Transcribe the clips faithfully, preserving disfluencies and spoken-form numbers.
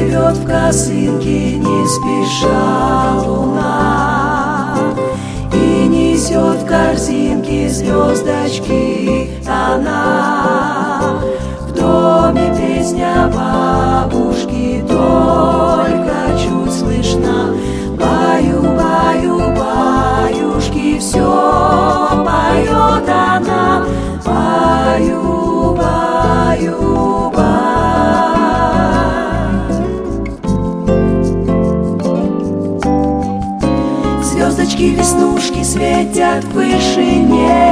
Живет в косынке не спеша луна и несет в корзинке звездочки она. В доме песня бабушки только чуть слышна. Баю, баю, баюшки, все поет она. Баю, баю, баю. Звездочки, веснушки светят в вышине.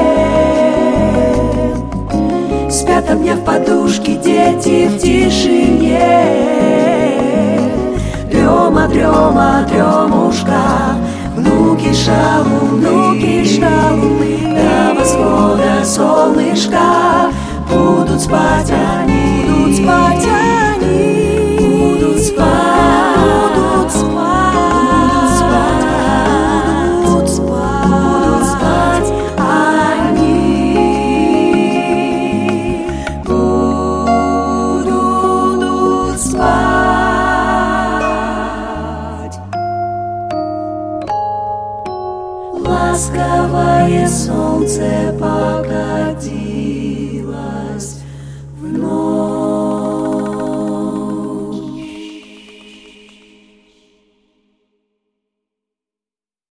Спят, обняв подушки, дети в тишине. Дрема, дрема, дремушка, внуки шалуны, внуки шалуны. До восхода солнышка будут спать они, будут спать они, будут спать, будут спать, будут спать, будут спать они, будут спать. Ласковое солнце, погоди.